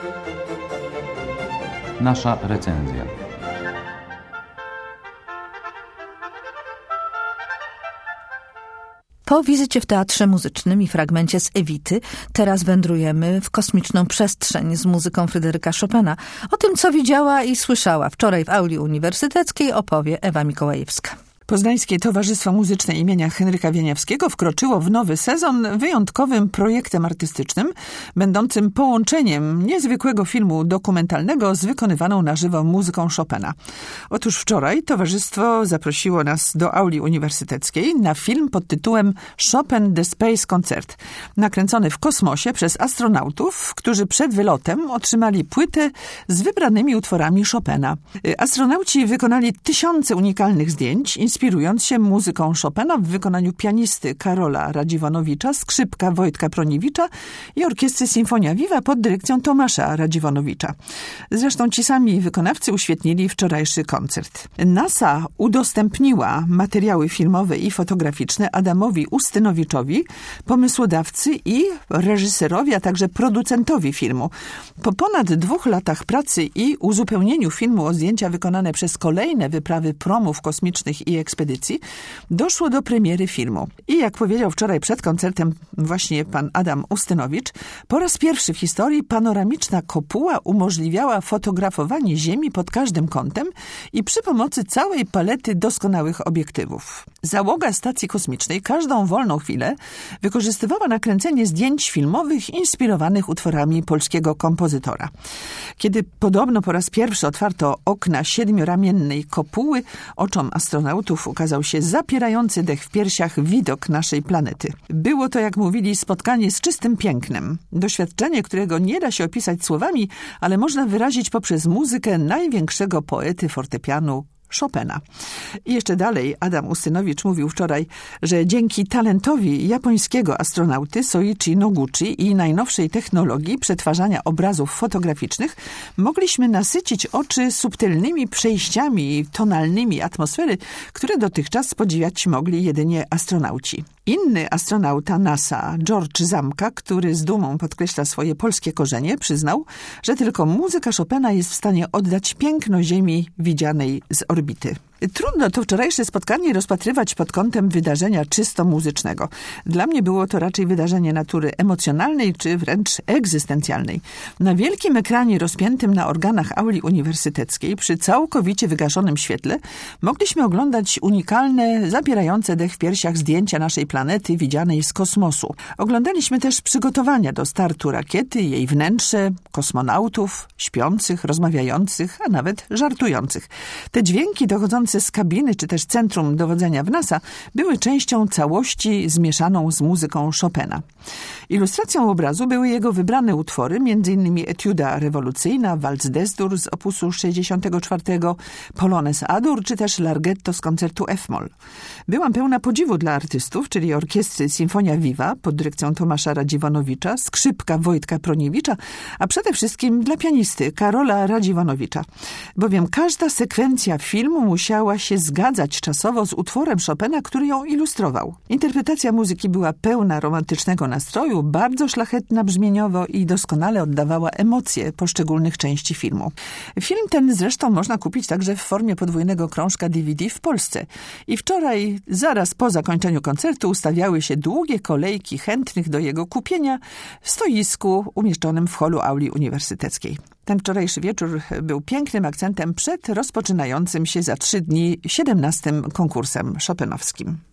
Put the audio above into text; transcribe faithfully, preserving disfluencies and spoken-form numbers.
Nasza recenzja. Po wizycie w Teatrze Muzycznym i fragmencie z Ewity, teraz wędrujemy w kosmiczną przestrzeń z muzyką Fryderyka Chopina. O tym, co widziała i słyszała wczoraj w auli uniwersyteckiej, opowie Ewa Mikołajewska. Poznańskie Towarzystwo Muzyczne imienia Henryka Wieniawskiego wkroczyło w nowy sezon wyjątkowym projektem artystycznym, będącym połączeniem niezwykłego filmu dokumentalnego z wykonywaną na żywo muzyką Chopina. Otóż wczoraj towarzystwo zaprosiło nas do auli uniwersyteckiej na film pod tytułem Chopin The Space Concert, nakręcony w kosmosie przez astronautów, którzy przed wylotem otrzymali płytę z wybranymi utworami Chopina. Astronauci wykonali tysiące unikalnych zdjęć, inspirując się muzyką Chopina w wykonaniu pianisty Karola Radziwonowicza, skrzypka Wojtka Proniewicza i orkiestry Sinfonia Viva pod dyrekcją Tomasza Radziwonowicza. Zresztą ci sami wykonawcy uświetnili wczorajszy koncert. NASA udostępniła materiały filmowe i fotograficzne Adamowi Ustynowiczowi, pomysłodawcy i reżyserowi, a także producentowi filmu. Po ponad dwóch latach pracy i uzupełnieniu filmu o zdjęcia wykonane przez kolejne wyprawy promów kosmicznych i ekspedycji, doszło do premiery filmu. I jak powiedział wczoraj przed koncertem właśnie pan Adam Ustynowicz, po raz pierwszy w historii panoramiczna kopuła umożliwiała fotografowanie Ziemi pod każdym kątem i przy pomocy całej palety doskonałych obiektywów. Załoga stacji kosmicznej każdą wolną chwilę wykorzystywała na kręcenie zdjęć filmowych inspirowanych utworami polskiego kompozytora. Kiedy podobno po raz pierwszy otwarto okna siedmioramiennej kopuły, oczom astronautów ukazał się zapierający dech w piersiach widok naszej planety. Było to, jak mówili, spotkanie z czystym pięknem. Doświadczenie, którego nie da się opisać słowami, ale można wyrazić poprzez muzykę największego poety fortepianu Chopina. I jeszcze dalej Adam Ustynowicz mówił wczoraj, że dzięki talentowi japońskiego astronauty Soichi Noguchi i najnowszej technologii przetwarzania obrazów fotograficznych mogliśmy nasycić oczy subtelnymi przejściami tonalnymi atmosfery, które dotychczas podziwiać mogli jedynie astronauci. Inny astronauta NASA, George Zamka, który z dumą podkreśla swoje polskie korzenie, przyznał, że tylko muzyka Chopina jest w stanie oddać piękno Ziemi widzianej z orbity. Trudno to wczorajsze spotkanie rozpatrywać pod kątem wydarzenia czysto muzycznego. Dla mnie było to raczej wydarzenie natury emocjonalnej czy wręcz egzystencjalnej. Na wielkim ekranie rozpiętym na organach auli uniwersyteckiej przy całkowicie wygaszonym świetle mogliśmy oglądać unikalne, zapierające dech w piersiach zdjęcia naszej planety widzianej z kosmosu. Oglądaliśmy też przygotowania do startu rakiety, jej wnętrze, kosmonautów, śpiących, rozmawiających, a nawet żartujących. Te dźwięki dochodzące z kabiny czy też centrum dowodzenia w NASA były częścią całości zmieszaną z muzyką Chopina. Ilustracją obrazu były jego wybrane utwory, m.in. Etiuda rewolucyjna, Walc d'Es-dur z opusu sześćdziesiątego czwartego, Polones A-dur czy też Larghetto z koncertu F-moll. Byłam pełna podziwu dla artystów, czyli orkiestry Sinfonia Viva pod dyrekcją Tomasza Radziwonowicza, skrzypka Wojtka Proniewicza, a przede wszystkim dla pianisty Karola Radziwonowicza, bowiem każda sekwencja filmu musiała się zgadzać czasowo z utworem Chopina, który ją ilustrował. Interpretacja muzyki była pełna romantycznego nastroju, bardzo szlachetna brzmieniowo i doskonale oddawała emocje poszczególnych części filmu. Film ten zresztą można kupić także w formie podwójnego krążka D V D w Polsce. I wczoraj, zaraz po zakończeniu koncertu, ustawiały się długie kolejki chętnych do jego kupienia w stoisku umieszczonym w holu auli uniwersyteckiej. Ten wczorajszy wieczór był pięknym akcentem przed rozpoczynającym się za trzy dni siedemnastym konkursem chopinowskim.